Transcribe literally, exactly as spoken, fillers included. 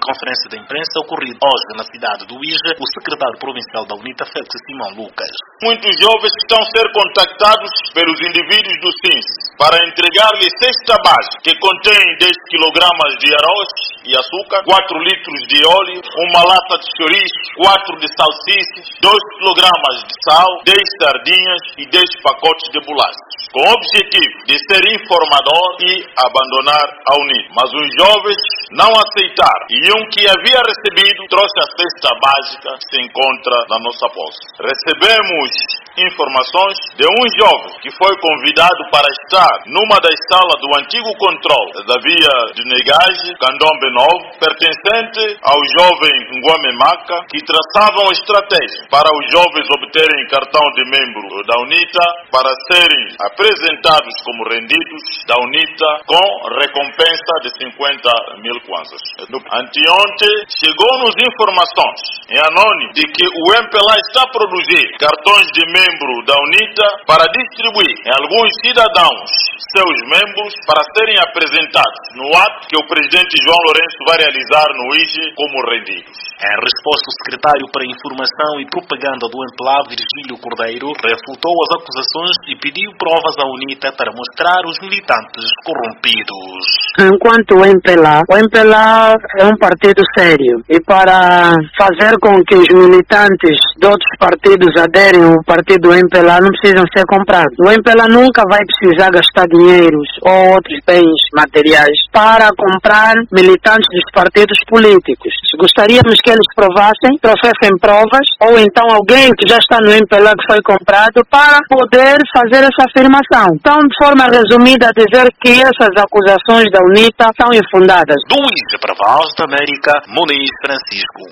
conferência de imprensa ocorrida hoje na cidade do Ije, o secretário provincial da UNITA, Félix Simão Lucas. Muitos jovens estão a ser contactados pelos indivíduos do S I N S para entregar-lhe cesta básica que contém dez quilogramas de arroz e açúcar, quatro litros de óleo, uma lata de chouriço, quatro de salsichas, dois quilogramas de sal, dez sardinhas e dez pacotes de bolachas, com o objetivo de ser informador e abandonar a UNITA. Mas os jovens não aceitaram e um que havia recebido trouxe a cesta básica que se encontra na nossa posse. Recebemos informações de um jovem que foi convidado para estar numa das salas do antigo controle da via de Negage, Candombe Novo, pertencente ao jovem Ngwame Maka, que traçavam estratégia para os jovens obterem cartão de membro da UNITA para serem apresentados como rendidos da UNITA com recompensa de cinquenta mil kwanzas. Anteontem chegou-nos informações em anônimo de que o M P L A está a produzir cartões de membro da UNITA para distribuir em alguns cidadãos, seus membros, para serem apresentados no ato que o presidente João Lourenço vai realizar no I J E como rendidos. Em resposta, o secretário para Informação e Propaganda do M P L A, Virgílio Cordeiro, refutou as acusações e pediu provas à UNITA para mostrar os militantes corrompidos. Enquanto o M P L A, o M P L A é um partido sério e para fazer com que os militantes de outros partidos aderem ao partido M P L A não precisam ser comprados. O M P L A nunca vai precisar gastar dinheiros ou outros bens materiais para comprar militantes dos partidos políticos. Gostaríamos que eles provassem, trouxessem provas, ou então alguém que já está no M P L A que foi comprado para poder fazer essa afirmação. Então, de forma resumida, dizer que essas acusações da UNITA são infundadas. Do I J E para a Voz da América, Muniz Francisco.